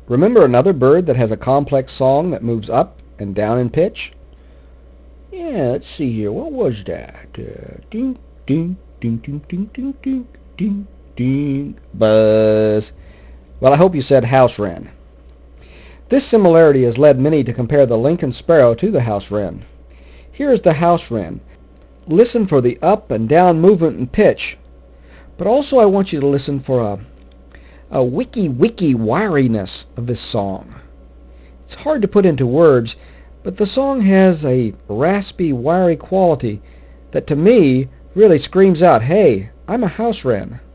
Remember another bird that has a complex song that moves up and down in pitch? Yeah, let's see here. What was that? Ding, ding, ding, ding, ding, ding, ding, ding, ding. Buzz. Well, I hope you said house wren. This similarity has led many to compare the Lincoln sparrow to the house wren. Here is the house wren. Listen for the up and down movement and pitch, but also I want you to listen for a wicky wiriness of this song. It's hard to put into words, but the song has a raspy, wiry quality that to me really screams out, hey, I'm a house wren.